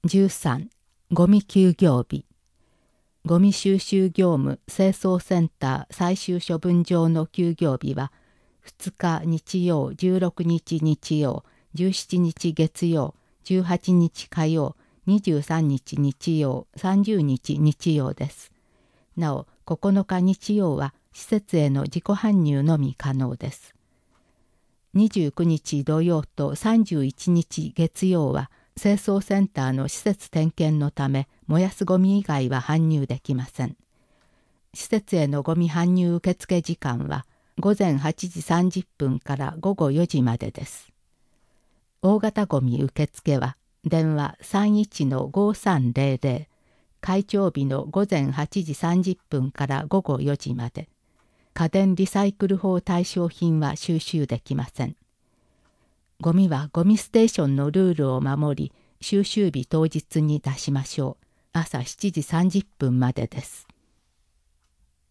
13. ゴミ休業日。ゴミ収集業務清掃センター最終処分場の休業日は2日日曜、16日日曜、17日月曜、18日火曜、23日日曜、30日日曜です。なお、9日日曜は施設への自己搬入のみ可能です。29日土曜と31日月曜は清掃センターの施設点検のため燃やすゴミ以外は搬入できません。施設へのゴミ搬入受付時間は午前8時30分から午後4時までです。大型ゴミ受付は電話 31-5300、開帳日の午前8時30分から午後4時まで。家電リサイクル法対象品は収集できません。ゴミはゴミステーションのルールを守り、収集日当日に出しましょう。朝7時30分までです。